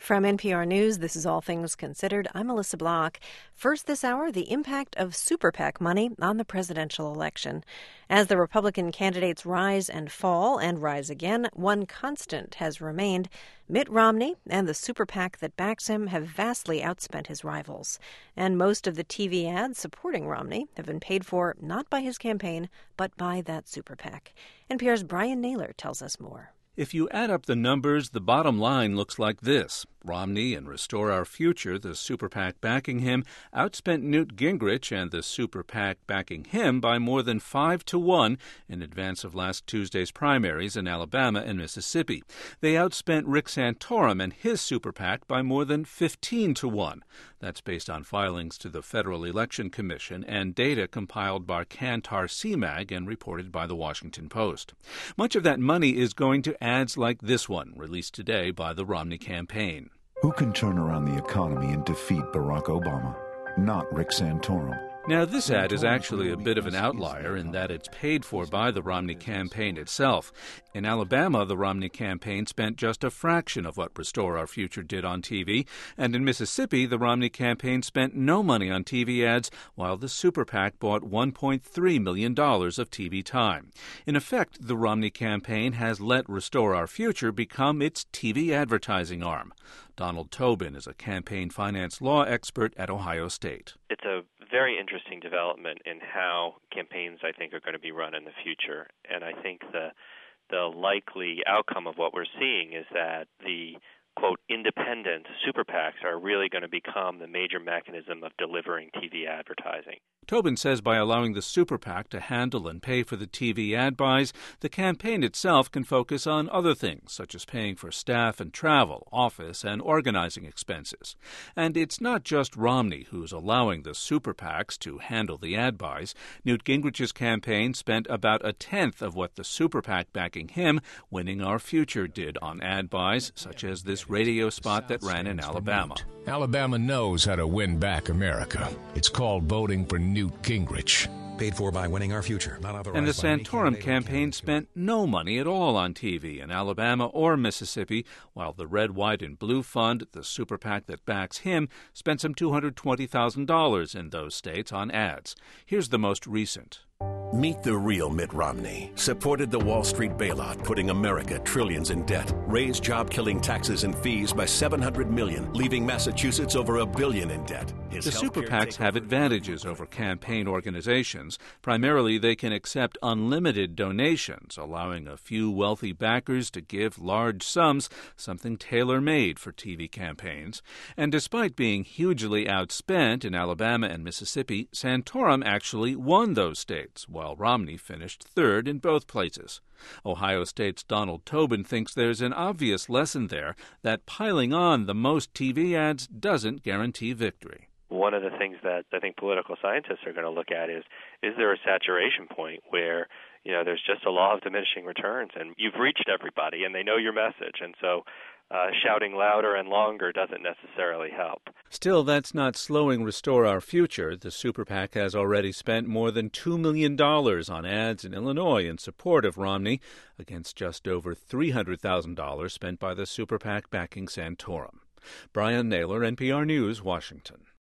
From NPR News, this is All Things Considered. I'm Melissa Block. First this hour, the impact of super PAC money on the presidential election. As the Republican candidates rise and fall and rise again, one constant has remained. Mitt Romney and the super PAC that backs him have vastly outspent his rivals. And most of the TV ads supporting Romney have been paid for not by his campaign, but by that super PAC. NPR's Brian Naylor tells us more. If you add up the numbers, the bottom line looks like this. Romney and Restore Our Future, the super PAC backing him, outspent Newt Gingrich and the super PAC backing him by more than 5-1 in advance of last Tuesday's primaries in Alabama and Mississippi. They outspent Rick Santorum and his super PAC by more than 15-1. That's based on filings to the Federal Election Commission and data compiled by Kantar CMAG and reported by The Washington Post. Much of that money is going to ads like this one, released today by the Romney campaign. Who can turn around the economy and defeat Barack Obama? Not Rick Santorum. Now, this ad is actually a bit of an outlier in that it's paid for by the Romney campaign itself. In Alabama, the Romney campaign spent just a fraction of what Restore Our Future did on TV, and in Mississippi, the Romney campaign spent no money on TV ads, while the super PAC bought $1.3 million of TV time. In effect, the Romney campaign has let Restore Our Future become its TV advertising arm. Donald Tobin is a campaign finance law expert at Ohio State. It's a very interesting development in how campaigns, I think, are going to be run in the future. And I think the likely outcome of what we're seeing is that the, quote, independent super PACs are really going to become the major mechanism of delivering TV advertising. Tobin says by allowing the super PAC to handle and pay for the TV ad buys, the campaign itself can focus on other things, such as paying for staff and travel, office, and organizing expenses. And it's not just Romney who's allowing the super PACs to handle the ad buys. Newt Gingrich's campaign spent about a tenth of what the super PAC backing him, Winning Our Future, did on ad buys, such as this radio spot that ran in Alabama. Alabama knows how to win back America. It's called voting for Newt Gingrich. Paid for by Winning Our Future. Not authorized. And the Santorum campaign spent no money at all on TV in Alabama or Mississippi, while the Red, White, and Blue Fund, the super PAC that backs him, spent some $220,000 in those states on ads. Here's the most recent. Meet the real Mitt Romney. Supported the Wall Street bailout, putting America trillions in debt. Raised job-killing taxes and fees by $700 million, leaving Massachusetts over $1 billion in debt. The super PACs have advantages over campaign organizations. Primarily, they can accept unlimited donations, allowing a few wealthy backers to give large sums, something tailor-made for TV campaigns. And despite being hugely outspent in Alabama and Mississippi, Santorum actually won those states, while Romney finished third in both places. Ohio State's Donald Tobin thinks there's an obvious lesson there that piling on the most TV ads doesn't guarantee victory. One of the things that I think political scientists are going to look at is there a saturation point where, there's just a law of diminishing returns and you've reached everybody and they know your message. And so shouting louder and longer doesn't necessarily help. Still, that's not slowing Restore Our Future. The super PAC has already spent more than $2 million on ads in Illinois in support of Romney, against just over $300,000 spent by the super PAC backing Santorum. Brian Naylor, NPR News, Washington.